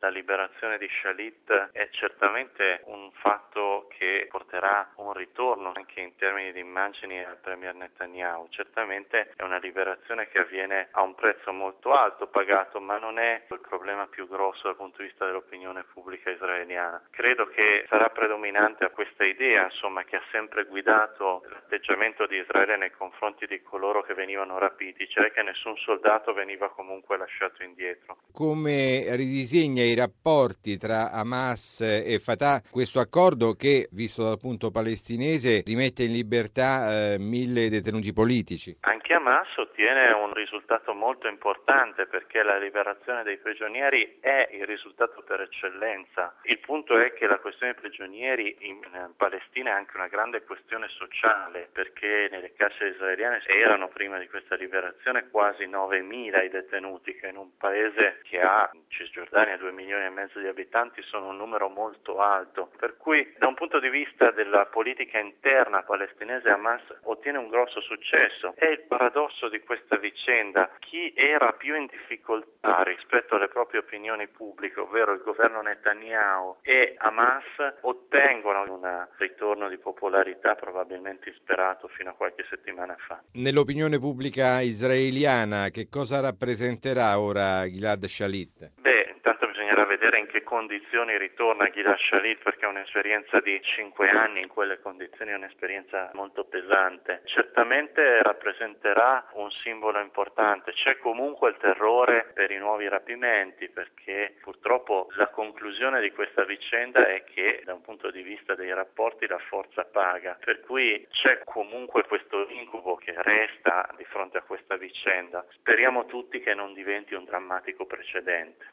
La liberazione di Shalit è certamente un fatto che porterà un ritorno anche in termini di immagini al premier Netanyahu. Certamente è una liberazione che avviene a un prezzo molto alto pagato, ma non è il problema più grosso dal punto di vista dell'opinione pubblica israeliana. Credo che sarà predominante a questa idea, che ha sempre guidato l'atteggiamento di Israele nei confronti di coloro che venivano rapiti, cioè che nessun soldato veniva comunque lasciato indietro. Come ridisegna i rapporti tra Hamas e Fatah questo accordo che, visto dal punto palestinese, rimette in libertà 1.000 detenuti politici? Anche Hamas ottiene un risultato molto importante perché la liberazione dei prigionieri è il risultato per eccellenza. Il punto è che la questione dei prigionieri in Palestina è anche una grande questione sociale perché nelle carceri israeliane erano prima di questa liberazione quasi 9.000 i detenuti, che in un paese che ha Cisgiordania 2 milioni e mezzo di abitanti sono un numero molto alto. Per cui da un punto di vista della politica interna palestinese Hamas ottiene un grosso successo. È il paradosso di questa vicenda: chi era più in difficoltà rispetto alle proprie opinioni pubbliche, ovvero il governo Netanyahu e Hamas, ottengono un ritorno di popolarità probabilmente insperato fino a qualche settimana fa. Nell'opinione pubblica israeliana, che cosa rappresenterà ora Gilad Shalit? Intanto bisognerà vedere in che condizioni ritorna Gilad Shalit, perché è un'esperienza di 5 anni, in quelle condizioni è un'esperienza molto pesante. Certamente rappresenterà un simbolo importante. C'è comunque il terrore per i nuovi rapimenti, perché purtroppo la conclusione di questa vicenda è che da un punto di vista dei rapporti la forza paga, per cui c'è comunque questo incubo che resta di fronte a questa vicenda. Speriamo tutti che non diventi un drammatico precedente.